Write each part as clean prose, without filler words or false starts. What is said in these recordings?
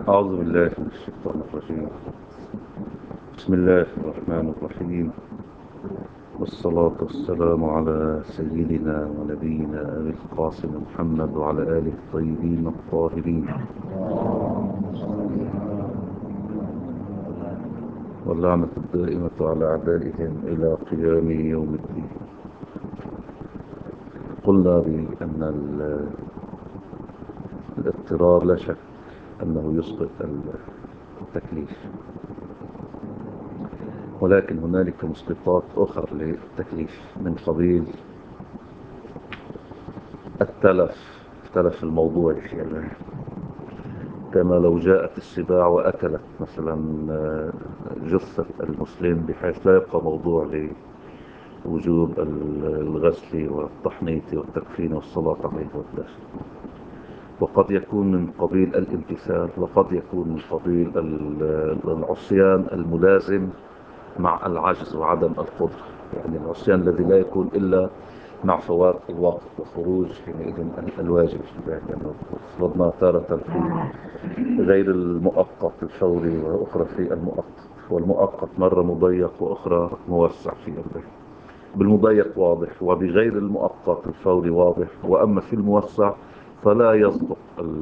أعوذ بالله من الشيطان الرجيم. بسم الله الرحمن الرحيم، والصلاة والسلام على سيدنا ونبينا أبي القاسم محمد وعلى آله الطيبين الطاهرين، واللعنة الدائمة على أعدائهم إلى قيام يوم الدين. قلنا بأن الاضطرار لا شك أنه يسقط التكليف، ولكن هنالك مسقطات أخرى للتكليف من قبيل التلف الموضوعي، يعني كما لو جاءت السباع وأكلت مثلا جثة المسلم، بحيث لا يبقى موضوع لوجوب الغسل والتحنيط والتكفين والصلاة عليه والدفن. وقد يكون من قبيل الامتثال، وقد يكون من قبيل العصيان الملازم مع العجز وعدم القدرة، يعني العصيان الذي لا يكون إلا مع فوات الوقت وخروج حينئذ الواجب، يعني فرضنا تارة في غير المؤقت الفوري وأخرى في المؤقت، والمؤقت مرة مضيق وأخرى موسع في البيت. بالمضيق واضح، وبغير المؤقت الفوري واضح، وأما في الموسع فلا يصدق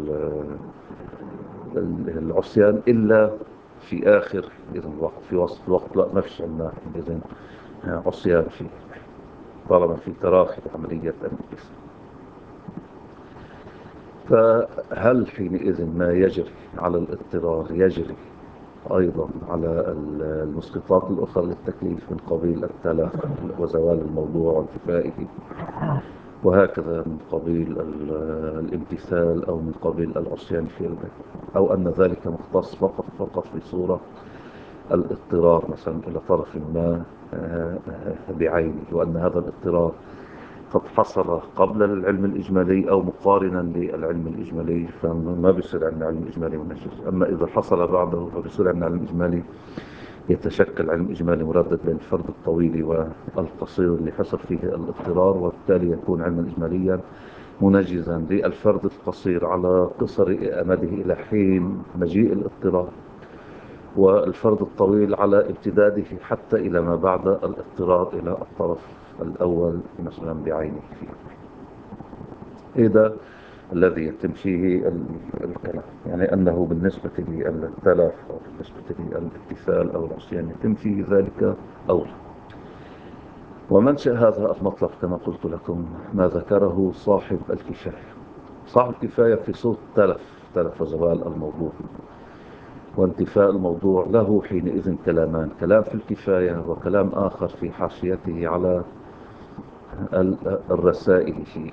العصيان إلا في آخر إذن الوقت، في وسط الوقت لا، ما فيش عندنا إذن عصيان فيه طالما في تراخي عملية الانقسام. فهل حينئذ ما يجري على الاضطرار يجري أيضا على المسقطات الأخرى للتكليف من قبيل التلف وزوال الموضوع وانتفائه، وهكذا من قبيل الامتثال أو من قبيل العصيان في البيت، أو أن ذلك مختص فقط في صورة الاضطرار مثلا إلى طرف ما بعينه، وأن هذا الاضطرار قد حصل قبل العلم الإجمالي أو مقارنا للعلم الإجمالي، فما بيصير عندنا علم إجمالي ونشوف. أما إذا حصل بعده فبيصير عندنا علم إجمالي، يتشكل علم إجمالي مردد بين الفرد الطويل والقصير اللي حصل فيه الاضطرار، وبالتالي يكون علما إجماليا منجزا للفرد القصير على قصر أمده إلى حين مجيء الاضطرار، والفرد الطويل على امتداده حتى إلى ما بعد الاضطرار إلى الطرف الأول مثلا بعينه فيه. إذا الذي يتم فيه الكلام، يعني أنه بالنسبة للتلف أو بالنسبة للامتثال أو العصيان يتم فيه ذلك أولى. ومنشأ هذا المطلب كما قلت لكم ما ذكره صاحب الكفاية. صاحب الكفاية في صوت تلف وزوال الموضوع وانتفاء الموضوع له حينئذ كلامان: كلام في الكفاية، وكلام آخر في حاشيته على الرسائل في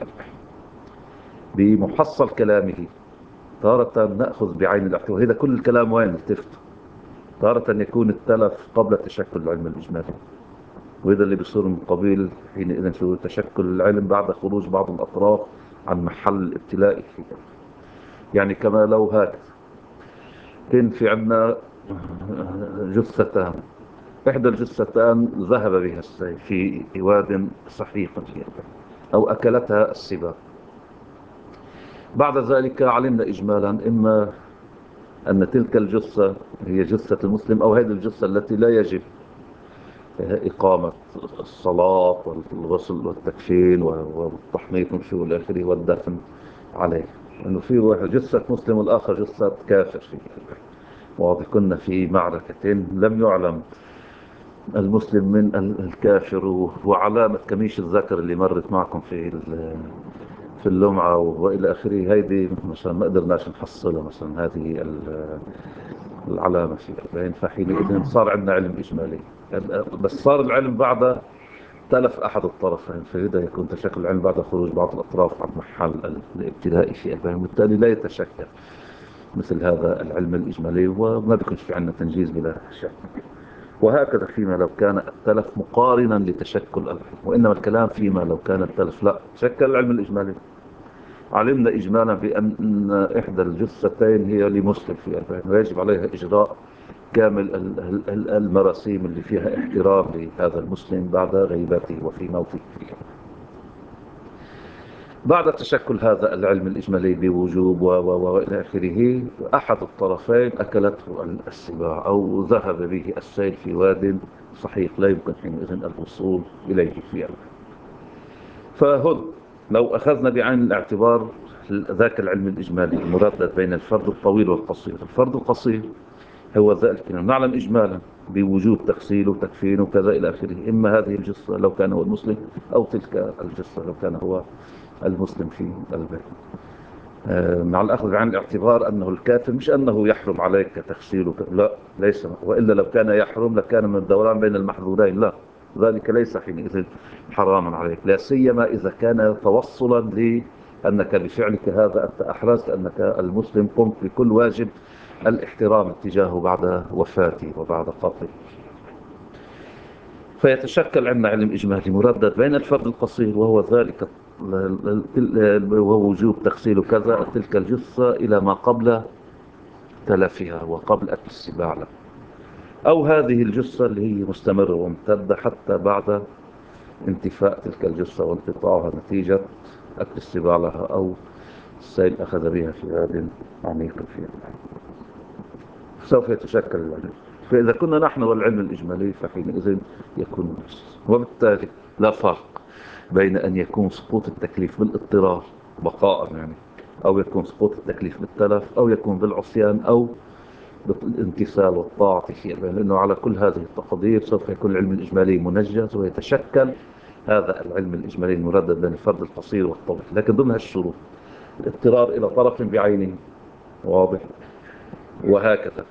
بمحصل كلامه. تارة نأخذ بعين الاعتبار، هذا كل الكلام وين التفت. تارة يكون التلف قبل تشكل العلم الإجمالي، وهذا اللي بيصير من قبيل حينئذ شو تشكل العلم بعد خروج بعض الأطراف عن محل الابتلاء فيه. يعني كما لو هكذا كان في عندنا جثتان، إحدى الجثتان ذهب بها السيل في واد صحيح فيها أو أكلتها السباع. بعد ذلك علمنا إجمالا إما أن تلك الجثة هي جثة المسلم، أو هذه الجثة التي لا يجب إقامة الصلاة والغسل والتكفين والتحنيط والى آخره والدفن عليه، لأنه في واحد جثة مسلم والآخر جثة كافر فيه. واضح كنا في معركتين لم يعلم المسلم من الكافر، وعلامة كميش الذكر اللي مرت معكم في اللمعة وإلى آخره، هيدي مثلا ما قدرناش نحصلها، مثلا هذه العلامة في البين. فحينئذ صار عندنا علم إجمالي، بس صار العلم بعد تلف أحد الطرفين، فإذا يكون تشكل العلم بعد خروج بعض الأطراف عن محل الابتداء في البين، وبالتالي لا يتشكل مثل هذا العلم الإجمالي، وما بيكونش في عندنا تنجيز بلا شك. وهكذا فيما لو كان التلف مقارنا لتشكل العلم، وإنما الكلام فيما لو كان التلف لا تشكل العلم الإجمالي. علمنا إجمالا بأن إحدى الجثتين هي لمسلم في البين، ويجب عليها إجراء كامل المراسيم اللي فيها احترام لهذا المسلم بعد غيبته وفي موته. بعد تشكل هذا العلم الإجمالي بوجوب وإلى آخره، أحد الطرفين أكلته السباع أو ذهب به السيل في واد صحيح لا يمكن حينئذ الوصول إليه فيها. فهنا لو أخذنا بعين الاعتبار ذاك العلم الإجمالي المردد بين الفرد الطويل والقصير، الفرد القصير هو ذلك نعلم إجمالا بوجوب تغسيل وتكفين وكذا إلى آخره، إما هذه الجثة لو كان هو المسلم أو تلك الجثة لو كان هو المسلم في البيت. مع الأخذ بعين الاعتبار أنه الكافر مش أنه يحرم عليك تغسيله، لا ليس، وإلا لو كان يحرم لكان من الدوران بين المحظورين، لا ذلك ليس حينئذ حراما عليك، لا سيما إذا كان توصلا لأنك بفعلك هذا أنت أحرزت أنك المسلم قمت بكل واجب الاحترام اتجاهه بعد وفاته وبعد قتله. فيتشكل عندنا علم إجمالي مردد بين الفرد القصير وهو ذلك وهو وجوب تغسيل كذا تلك الجثة إلى ما قبل تلفها وقبل أكل السباع له، أو هذه الجثة اللي هي مستمرة وممتدة حتى بعد انتفاء تلك الجثة وانقطاعها نتيجة أكل السباع لها أو السيل أخذ بها في واد عميق فيها، سوف يتشكل العلم. فإذا كنا نحن والعلم الإجمالي فحينئذ يكون نفس، وبالتالي لا فرق بين أن يكون سقوط التكليف بالاضطرار بقاء يعني، أو يكون سقوط التكليف بالتلف، أو يكون بالعصيان، أو بالامتثال والطاعة فيه، لأنه على كل هذه التقدير سوف يكون العلم الإجمالي منجز ويتشكل هذا العلم الإجمالي المردد بين الفرد القصير والطويل، لكن ضمن هالشروط الاضطرار إلى طرف بعينه واضح، وهكذا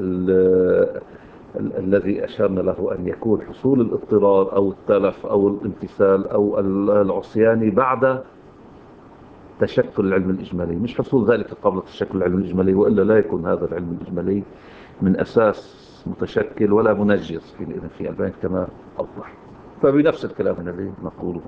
الذي أشرنا له أن يكون حصول الاضطرار أو التلف أو الامتثال أو العصيان بعد تشكل العلم الإجمالي، مش حصول ذلك قبل تشكل العلم الإجمالي، وإلا لا يكون هذا العلم الإجمالي من أساس متشكل ولا منجز في البيان كما أوضح. فبنفس الكلام الذي نقوله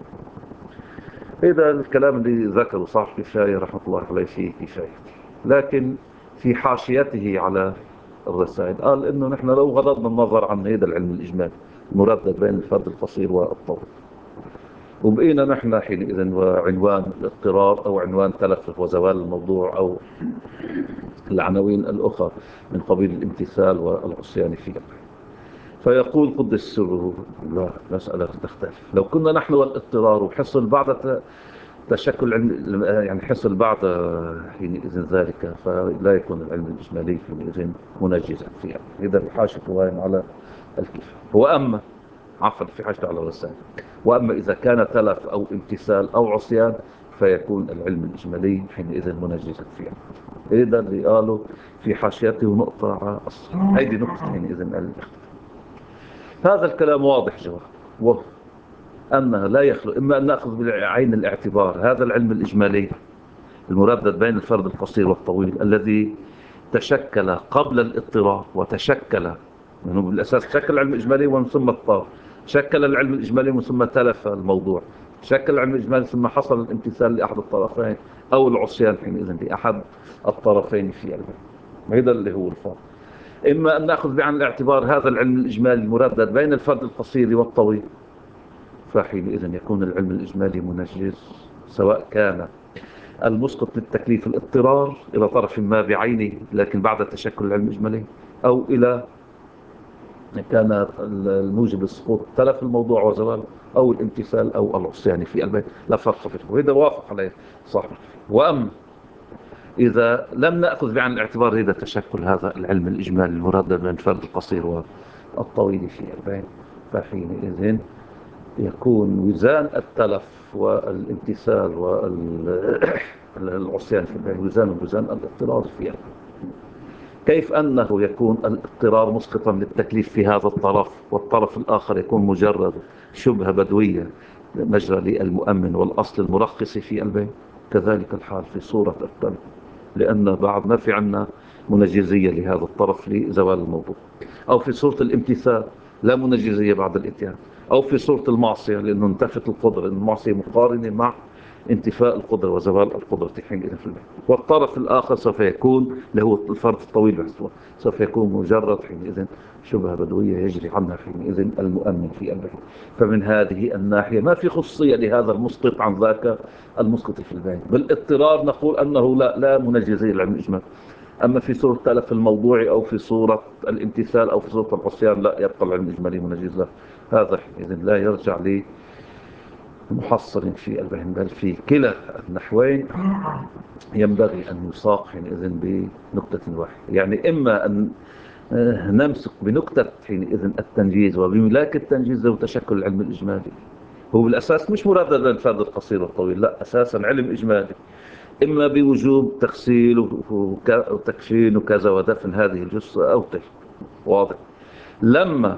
إذا الكلام اللي ذكره صاحب كفاية رحمة الله عليه فيه كفاية، لكن في حاشيته على الرسائل قال إنه نحن لو غضضنا النظر عن هذا العلم الإجمالي المردد بين الفرد القصير والطويل وبقينا نحن حينئذ وعنوان الاضطرار أو عنوان تلف وزوال الموضوع أو العناوين الأخرى من قبيل الامتثال والعصيان فيه، فيقول قدس سره لا مسألة تختلف. لو كنا نحن والاضطرار وحصل بعد تشكل علم يعني حصل بعد حينئذ ذلك فلا يكون العلم الإجمالي حينئذ منجزا فيها. إذا بحاجة قوائم على الكفاية. وأما عفوا في حاجة على الرسائل، وأما إذا كان تلف أو امتثال أو عصيان فيكون العلم الإجمالي حينئذ منجزا فيها. إذا اللي قالوا في حاشيته نقطة على الصح، هذه نقطة حينئذ الاختلاف. هذا الكلام واضح جواب أنه لا يخلو إما أن نأخذ بعين الاعتبار هذا العلم الإجمالي المردد بين الفرد القصير والطويل الذي تشكل قبل الاضطرار وتشكل منه بالأساس تشكل العلم الإجمالي ومن ثم اضطر، شكل العلم الإجمالي ومن ثم تلف الموضوع، شكل العلم الإجمالي ثم حصل الامتثال لأحد الطرفين أو العصيان حينئذ لأحد الطرفين في العلم. هذا اللي هو الفرق. إما أن نأخذ بعين الاعتبار هذا العلم الإجمالي المردد بين الفرد القصير والطويل فحينئذ يكون العلم الإجمالي منجز، سواء كان المسقط للتكليف الاضطرار إلى طرف ما بعينه لكن بعد تشكل العلم الإجمالي، أو إلى كان الموجب للسقوط تلف الموضوع وزواله أو الامتثال أو العصيان في البيت، لا فرق بينه، وهذا وافق عليه صاحب. وأما إذا لم نأخذ بعين الاعتبار إذا تشكل هذا العلم الإجمالي المردد بين الفرد القصير والطويل في البيت فحينئذ يكون وزان التلف والامتثال والعصيان في البيت وزان الاضطرار فيها. كيف أنه يكون الاضطرار مسقطا للتكليف في هذا الطرف والطرف الآخر يكون مجرد شبهة بدوية مجرى للمؤمن والأصل المرخص في البيت، كذلك الحال في صورة التلف، لأن بعد ما في عنا منجزية لهذا الطرف لزوال الموضوع، أو في صورة الامتثال لا منجزية بعد الاتيان، أو في صورة المعصية لأنه انتفت القدرة، لأن المعصية مقارنة مع انتفاء القدرة وزوال القدرة حينئذ في البيان. والطرف الآخر سوف يكون اللي هو الفرد الطويل بحثه سوف يكون مجرد حينئذ شبهة بدوية يجري عنها حينئذ المؤمن في البيان. فمن هذه الناحية ما في خصوصية لهذا المسقط عن ذاك المسقط في البيان. بالاضطرار نقول أنه لا منجزي العلم الإجمالي. أما في صورة التلف الموضوعي أو في صورة الامتثال أو في صورة العصيان لا يبقى العلم الإجمالي منجزا. هذا حينئذ لا يرجع لمحصل في البيان، بل في كلا النحوين ينبغي أن يساق حينئذ بنكتة واحدة. يعني إما أن نمسك بنكتة حينئذ التنجيز وبملاك التنجيز وتشكل العلم الإجمالي. هو بالأساس مش مراد للفرد القصير والطويل، لا، أساسا علم إجمالي إما بوجوب تغسيل وتكفين وكذا ودفن هذه الجثة أو تلك. واضح. لما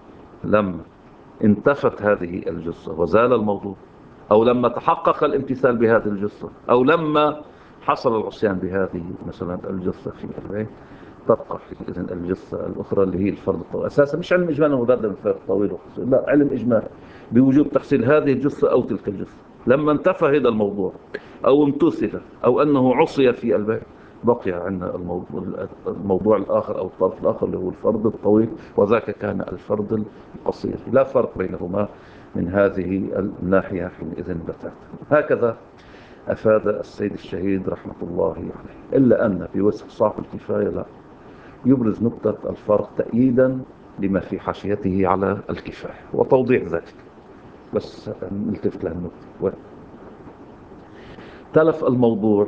انتفت هذه الجثة وزال الموضوع، أو لما تحقق الامتثال بهذه الجثة، أو لما حصل العصيان بهذه مثلا الجثة في البيت، تبقى إذن الجثة الأخرى اللي هي الفرد الطويل. أساسا مش علم إجمالي مبادل من الفرد الطويل وقصير، لا، علم إجمالي بوجوب تغسيل هذه الجثة أو تلك الجثة. لما انتفى هذا الموضوع أو امتثل أو أنه عصي في البيت، بقي عندنا الموضوع الآخر أو الطرف الآخر اللي هو الفرد الطويل، وذاك كان الفرد القصير. لا فرق بينهما من هذه الناحية حينئذ بتاتا. هكذا أفاد السيد الشهيد رحمة الله عليه. إلا أن في وسط صاحب الكفاية لا يبرز نقطة الفرق تأييدا لما في حاشيته على الكفاية وتوضيح ذلك. بس نلتفت لها النقطة. تلف الموضوع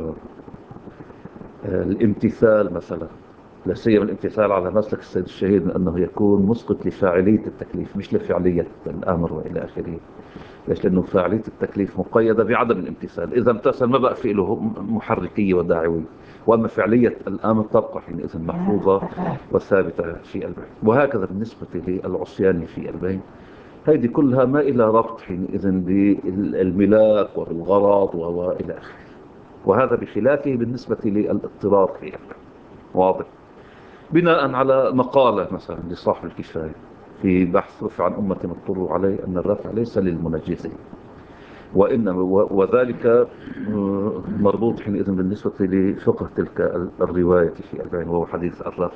والامتثال مثلا، لا سيما الامتثال على مسلك السيد الشهيد من أنه يكون مسقط لفاعلية التكليف مش لفعلية الأمر وإلى آخره. ليش؟ لأنه فاعلية التكليف مقيدة بعدم الامتثال. إذا امتثل ما بقى في له محركية وداعوية، وأما فعلية الأمر تبقى حينئذ محفوظة وثابتة في البين. وهكذا بالنسبة للعصيان في البين، هذه كلها ما إلى ربط حينئذ بالملاك والغرض وإلى آخره. وهذا بخلافه بالنسبة للاضطرار في البين. واضح. بناء على مقالة مثلا لصاحب الكفاية في بحث رفع عن أمة اضطروا عليه أن الرفع ليس للمنجزين، وإنما وذلك مربوط حينئذ بالنسبة لفقه تلك الرواية في البين، وهو حديث الرفع.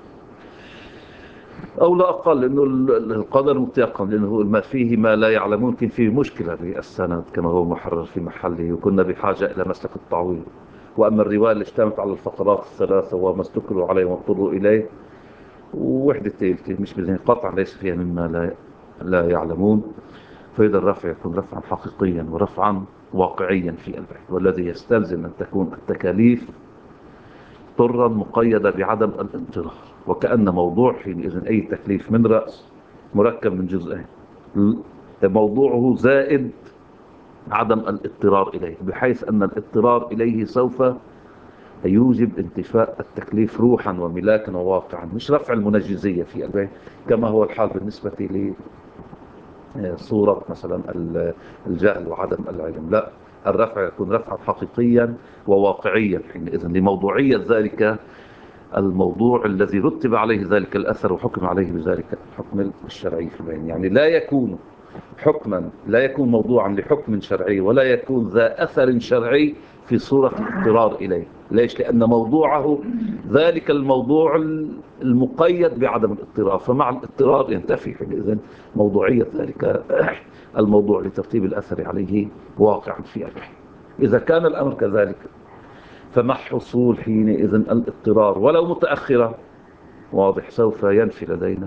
أو لا أقل لأنه القدر متيقن، لأنه ما فيه ما لا يعلمون يمكن فيه مشكلة بالسند كما هو محرر في محله، وكنا بحاجة إلى مسلك التعويض. وأما الرواية اللي اشتمت على الفقرات الثلاثة وما استكروا عليه واضطروا إليه ووحدة تيلتي مش بذهن قطعا ليس فيها مما لا يعلمون، فإذا الرفع يكون رفعا حقيقيا ورفعا واقعيا في البحث، والذي يستلزم أن تكون التكاليف طرا مقيدة بعدم الاضطرار. وكأن موضوع حينئذ أي تكليف من رأس مركب من جزئين، موضوعه زائد عدم الاضطرار إليه، بحيث أن الاضطرار إليه سوف يوجب انتفاء التكليف روحا وملاكا وواقعا، مش رفع المنجزية في البيت كما هو الحال بالنسبة لصورة مثلا الجهل وعدم العلم. لا، الرفع يكون رفعا حقيقيا وواقعيا حينئذ لموضوعية ذلك الموضوع الذي رتب عليه ذلك الأثر وحكم عليه بذلك الحكم الشرعي في البين. يعني لا يكون حكما، لا يكون موضوعا لحكم شرعي ولا يكون ذا أثر شرعي في صورة الاضطرار إليه. ليش؟ لأن موضوعه ذلك الموضوع المقيد بعدم الاضطرار، فمع الاضطرار ينتفي حينئذ موضوعية ذلك الموضوع لترتيب الأثر عليه واقعا في البين. إذا كان الأمر كذلك فمع حصول حينئذ الاضطرار ولو متأخرا، واضح، سوف ينفي لدينا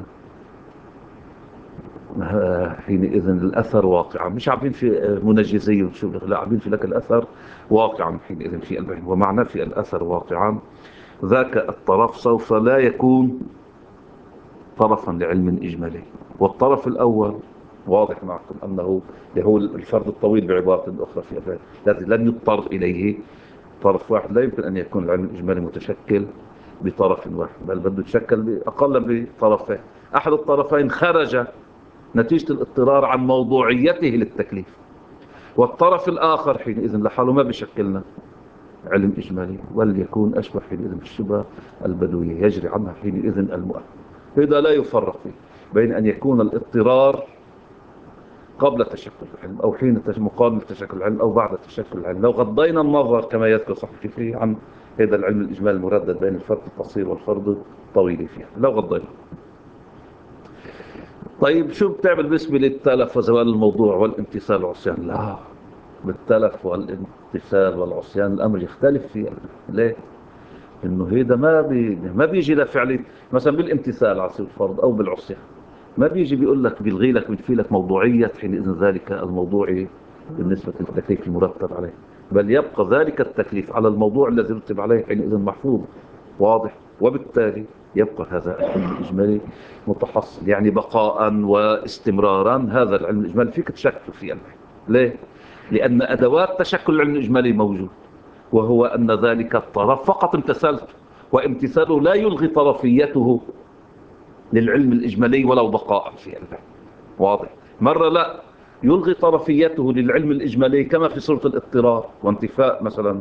حينئذ الأثر واقعا. مش عارفين في منجزي وشو، لا، عارفين في لك الأثر واقعا حينئذ في البين. ومعنى في الأثر واقعا ذاك الطرف سوف لا يكون طرفا لعلم إجمالي. والطرف الأول واضح معكم أنه هو الفرد الطويل بعبارة أخرى في البين الذي لن يضطر إليه طرف واحد. لا يمكن أن يكون العلم الإجمالي متشكل بطرف واحد، بل بده يتشكل أقل بطرفين. أحد الطرفين خرج نتيجة الاضطرار عن موضوعيته للتكليف، والطرف الآخر حينئذ لحاله ما بيشكلنا علم إجمالي، وليكون أشبه حينئذ بالشبه البدوية يجري عنها حينئذ المؤمن. إذا لا يفرق فيه بين أن يكون الاضطرار قبل تشكل العلم أو حين مقابل تشكل العلم أو بعد تشكل العلم. لو غضينا النظر كما يذكر صاحب فيه عن هذا العلم الإجمالي المردد بين الفرد القصير والفرد الطويل فيها، لو غضينا. طيب شو بتعمل بالنسبة للتلف وزوال الموضوع والامتثال والعصيان؟ لا، بالتلف والامتثال والعصيان الأمر يختلف فيه. ليه؟ إنه هيدا ما بيجي لفعل مثلا بالامتثال على سبيل الفرض أو بالعصيان، ما بيجي بيقول لك بيلغي لك وينفي لك موضوعية حينئذ ذلك الموضوع بالنسبة للتكليف المرتب عليه، بل يبقى ذلك التكليف على الموضوع الذي رتب عليه حينئذ محفوظ واضح، وبالتالي يبقى هذا العلم الإجمالي متحصل، يعني بقاء واستمرارا هذا العلم الإجمالي فيك تشكل فيه. ليه؟ لأن أدوات تشكل العلم الإجمالي موجود، وهو أن ذلك الطرف فقط امتثلت، وامتثاله لا يلغي طرفيته للعلم الإجمالي ولو بقاء في العلم. واضح؟ مرة لا يلغي طرفيته للعلم الإجمالي كما في صورة الاضطرار وانتفاء مثلا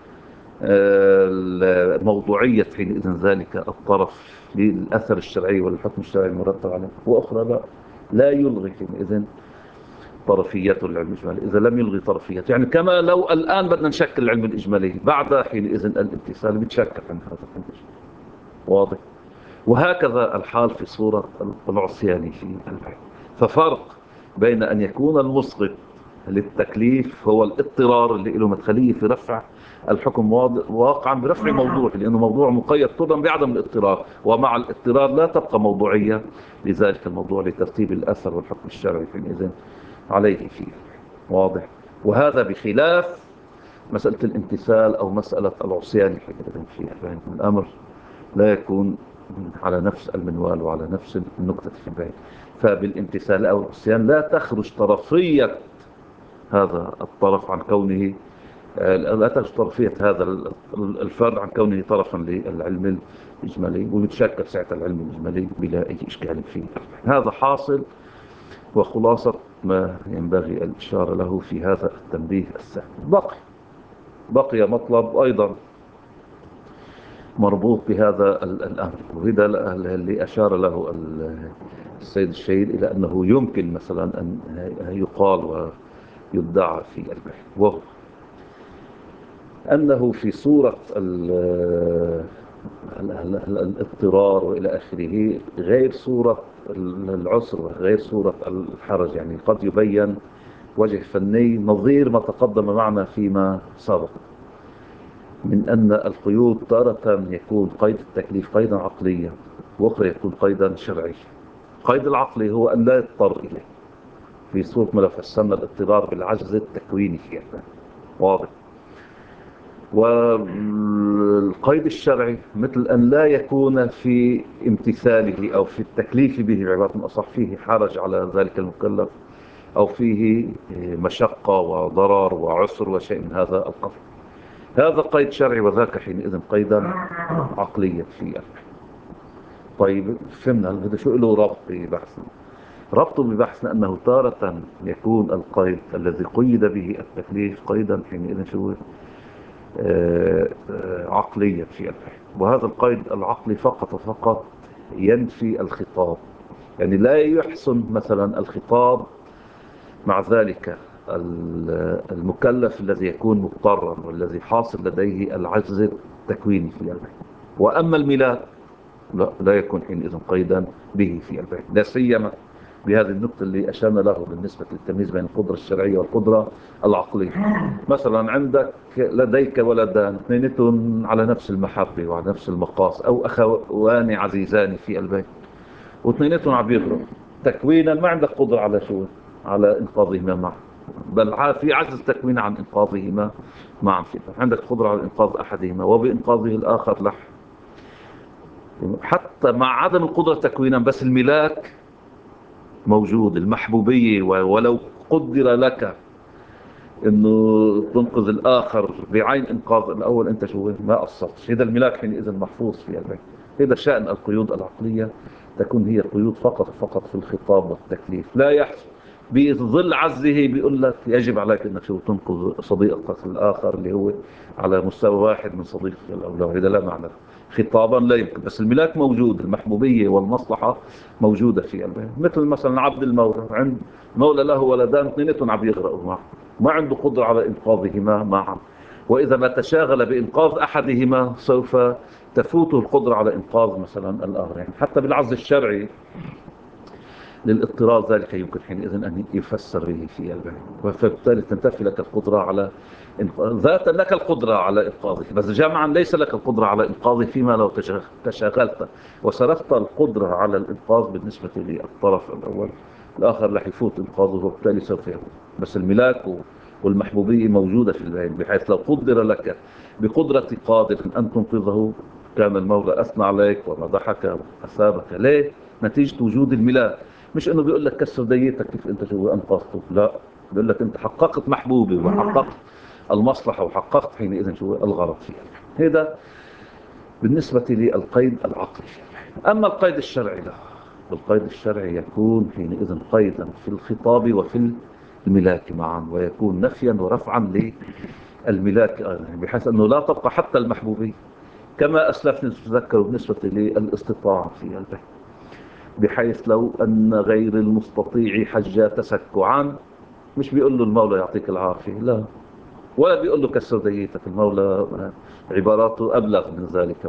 موضوعية حينئذ ذلك الطرف للأثر الشرعي والحكم الشرعي المرتب عليه، وأخرى لا يلغي حينئذ طرفيته للعلم الإجمالي إذا لم يلغي طرفيته. يعني كما لو الآن بدنا نشكل العلم الإجمالي بعد حينئذ الامتثال بتشكل عن هذا العلم. واضح؟ وهكذا الحال في صورة العصيان في العلم. ففرق بين أن يكون المسقط للتكليف هو الاضطرار اللي له مدخلية في رفع الحكم واقعا برفع موضوع، لأنه موضوع مقيد طبعا بعدم الاضطرار، ومع الاضطرار لا تبقى موضوعية لذلك الموضوع لترتيب الأثر والحكم الشرعي حينئذ عليه فيه. واضح؟ وهذا بخلاف مسألة الامتثال أو مسألة العصيان حينئذ فيها، فإن الأمر لا يكون على نفس المنوال وعلى نفس النقطة في البيت. فبالامتثال أو العصيان لا تخرج طرفية هذا الطرف عن كونه لا تخرج طرفية هذا الفرد عن كونه طرفا للعلم الإجمالي، ويتشكل ساعة العلم الإجمالي بلا أي إشكال فيه. هذا حاصل وخلاصة ما ينبغي الإشارة له في هذا التنبيه السهل. بقي مطلب أيضا مربوط بهذا الأمر، وهذا اللي أشار له السيد الشهيد إلى أنه يمكن مثلا أن يقال ويدعى في البحث، وهو أنه في صورة الاضطرار وإلى آخره غير صورة العسر وغير صورة الحرج، يعني قد يبين وجه فني نظير ما تقدم معنا فيما سبق من أن القيود تارة يكون قيد التكليف قيدا عقليا، وأخرى يكون قيدا شرعيا. قيد العقلي هو أن لا يضطر إليه في صورة ما لو فسرنا الاضطرار بالعجز التكويني فيها. واضح؟ والقيد الشرعي مثل أن لا يكون في امتثاله أو في التكليف به بعبارة أصح فيه حرج على ذلك المكلف أو فيه مشقة وضرر وعسر وشيء من هذا القبيل. هذا قيد شرعي وذاك حينئذ قيدا عقليا فيه. طيب فهمنا هذا شو له ربط ببحثنا؟ ربطه ببحثنا أنه تارة يكون القيد الذي قيد به التكليف قيدا حينئذ شو عقليا في البحث، وهذا القيد العقلي فقط ينفي الخطاب، يعني لا يحسن مثلا الخطاب مع ذلك المكلف الذي يكون مضطرا والذي حاصل لديه العجز التكويني في البحث. وأما الميلاد لا يكون حينئذ قيدا به في البحث، لا سيما بهذه النقطة اللي أشرنا له بالنسبة للتمييز بين القدرة الشرعية والقدرة العقلية. مثلا عندك لديك ولدان اثنينتهم على نفس المحبة وعلى نفس المقاس أو أخوان عزيزان في البيت، واثنينتهم عم يغرق تكوينا، ما عندك قدرة على شو؟ على إنقاذهما معا، بل في عجز تكوين عن إنقاذهما معا. عندك قدرة على إنقاذ أحدهما وبإنقاذه الآخر لح. حتى مع عدم القدرة تكوينا بس الملاك موجود، المحبوبية، ولو قدر لك انه تنقذ الاخر بعين انقاذ الاول انت شو ما قصرتش. هذا الملاك حينئذ محفوظ في البيت. هذا شأن القيود العقلية، تكون هي قيود فقط في الخطاب والتكليف، لا يحصل بظل عزه بيقول لك يجب عليك انك شو تنقذ صديقك الاخر اللي هو على مستوى واحد من صديقك الاول. هذا لا معنى، خطابا لا يمكن، بس الملاك موجود، المحبوبية والمصلحة موجودة في قلبه. مثل مثلا عبد المولى، عند مولى له ولدان اثنيناتهم عم يغرقوا معه، ما عنده قدرة على إنقاذهما معا، وإذا ما تشاغل بإنقاذ أحدهما سوف تفوته القدرة على إنقاذ مثلا الآخر. يعني حتى بالعزل الشرعي للاضطرار ذلك يمكن حينئذ أن يفسر به في قلبه، فبالتالي تنتفي لك القدرة على ذاتا لك القدرة على إنقاذه، بس جمعا ليس لك القدرة على إنقاذه فيما لو تشاغلت وصرفت القدرة على الإنقاذ بالنسبة للطرف الأول، الآخر رح يفوت إنقاذه وبالتالي سوف يموت. بس الملاك والمحبوبية موجودة في العين، بحيث لو قدر لك بقدرة قادر أن تنقذه كان المولى أثنى عليك ومدحك وأثابك. ليه؟ نتيجة وجود الملاك. مش انه بيقول لك كسر ديتك كيف انت جوا انقذته، لا، بيقول لك انت حققت محبوبي وحققت المصلحة وحققت حينئذ شو الغرض فيها. هذا بالنسبة للقيد العقلي. أما القيد الشرعي لا، القيد الشرعي يكون حينئذ قيدا في الخطاب وفي الملاك معا، ويكون نفيا ورفعا للملاك أيضا، بحيث أنه لا تبقى حتى المحبوبية، كما أسلفنا تتذكروا بالنسبة للاستطاعة في البيت، بحيث لو أن غير المستطيع حج تسكعا، مش بيقول له المولى يعطيك العافية، لا، ولا بيقول له كسر ديتك. المولى عباراته أبلغ من ذلك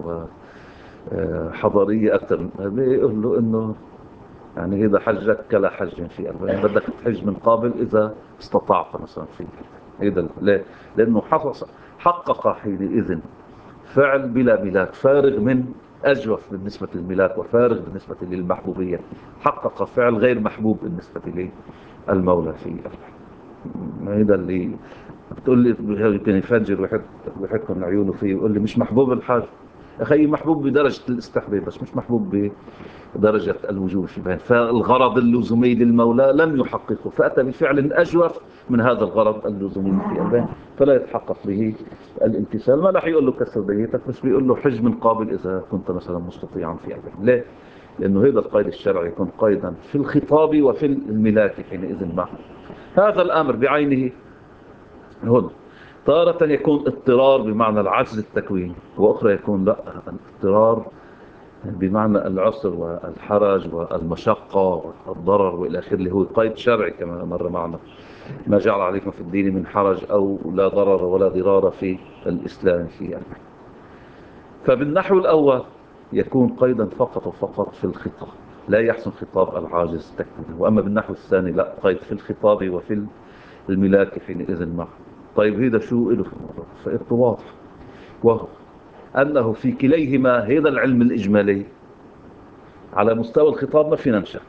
وحضارية أكثر، بيقول له إنه يعني إذا حجك كلا حج في قلبه، يعني بدك تحج من قابل إذا استطعت مثلا في هذا. ليه؟ لأنه حقق حينئذ فعل بلا ملاك، فارغ من أجوف بالنسبة للملاك وفارغ بالنسبة للمحبوبية، حقق فعل غير محبوب بالنسبة للمولى في هذا اللي بتقول لي يمكن يفجر ويحكم عيونه فيه ويقول لي مش محبوب الحاج. أخي محبوب بدرجة الاستحباب بس مش محبوب بدرجة الوجوب في بين، فالغرض اللزومي للمولى لم يحققه، فأتى بفعل أجوف من هذا الغرض اللزومي في البين، فلا يتحقق به الامتثال. ما راح يقول له كسر ديتك، بس بيقول له حج من قابل إذا كنت مثلا مستطيعا في البين. ليه؟ لأنه هذا القيد الشرعي يكون قيدا في الخطاب وفي الملاك حينئذ معه. هذا الأمر بعينه هنا تارة يكون اضطرار بمعنى العجز التكويني، وأخرى يكون لا، الاضطرار بمعنى العسر والحرج والمشقة والضرر وإلى آخره، اللي هو قيد شرعي كما مر معنا، ما جعل عليكم في الدين من حرج أو لا ضرر ولا ضرار في الإسلام في. فبالنحو الأول يكون قيدا فقط وفقط في الخطاب، لا يحسن خطاب العاجز تكوينه. وأما بالنحو الثاني لا، قيد في الخطاب وفي الملاك حينئذ معه. طيب هذا شو له في الموضوع؟ فارتباط، وهو أنه في كليهما هذا العلم الإجمالي على مستوى الخطاب ما فينا نشك،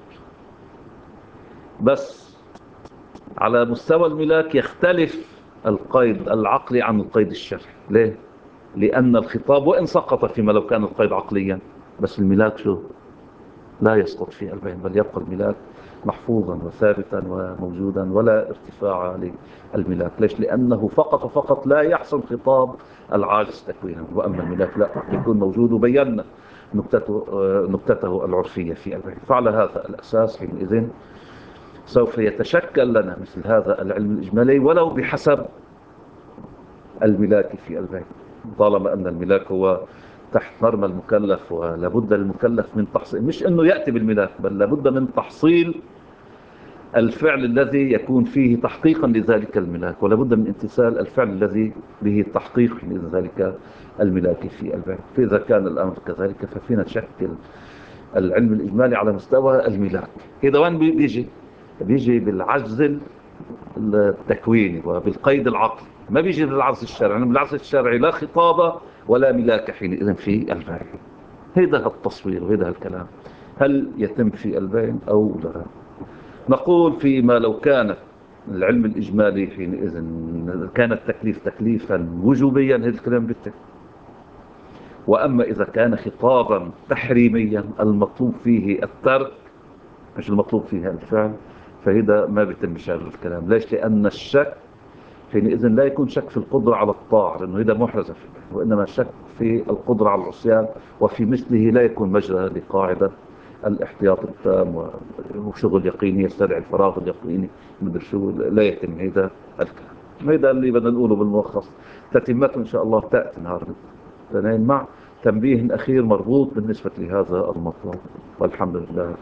بس على مستوى الملاك يختلف القيد العقلي عن القيد الشرعي. ليه؟ لأن الخطاب وإن سقط فيما لو كان القيد عقليا، بس الملاك شو؟ لا يسقط في البين، بل يبقى الملاك محفوظا وثابتا وموجودا ولا ارتفاع للملاك. ليش؟ لأنه فقط وفقط لا يحصل خطاب العاجز تكوينا، وأما الملاك لا، يكون موجود. وبينا نكتته العرفية في البين. فعلى هذا الأساس حينئذ سوف يتشكل لنا مثل هذا العلم الإجمالي ولو بحسب الملاك في البين، طالما أن الملاك هو تحت مرمى المكلف، ولابد للمكلف من تحصيل، مش أنه يأتي بالملاك، بل لابد من تحصيل الفعل الذي يكون فيه تحقيقا لذلك الملاك، ولابد من امتثال الفعل الذي به التحقيق لذلك الملاك في البين. فإذا كان الأمر كذلك ففينا نشكل العلم الإجمالي على مستوى الملاك. إذا وين بيجي بالعجز التكويني وبالقيد العقلي، ما بيجي بالعجز الشرعي. يعني بالعجز الشرعي لا خطابة ولا ملاك حينئذ في البين. هذا التصوير وهذا الكلام هل يتم في البين أو لا؟ نقول فيما لو كانت العلم الإجمالي حينئذ كان التكليف تكليفا وجوبيا، هذا الكلام بالتالي. وأما إذا كان خطابا تحريميا المطلوب فيه الترك مش المطلوب فيها الفعل، فهذا ما بيتم شرع الكلام. ليش؟ لأن الشك حينئذ لا يكون شك في القدرة على الطاعة، لأنه هذا محرز، وإنما شك في القدرة على العصيان، وفي مثله لا يكون مجرى لقاعدة الاحتياط التام وشغل يقيني يستدعي الفراغ اليقيني مدري شو، لا يتم هذا الكلام. هذا اللي بدنا نقوله بالملخص. تتمته إن شاء الله تأتي نهار الاثنين مع تنبيه أخير مربوط بالنسبة لهذا المطلب. والحمد لله.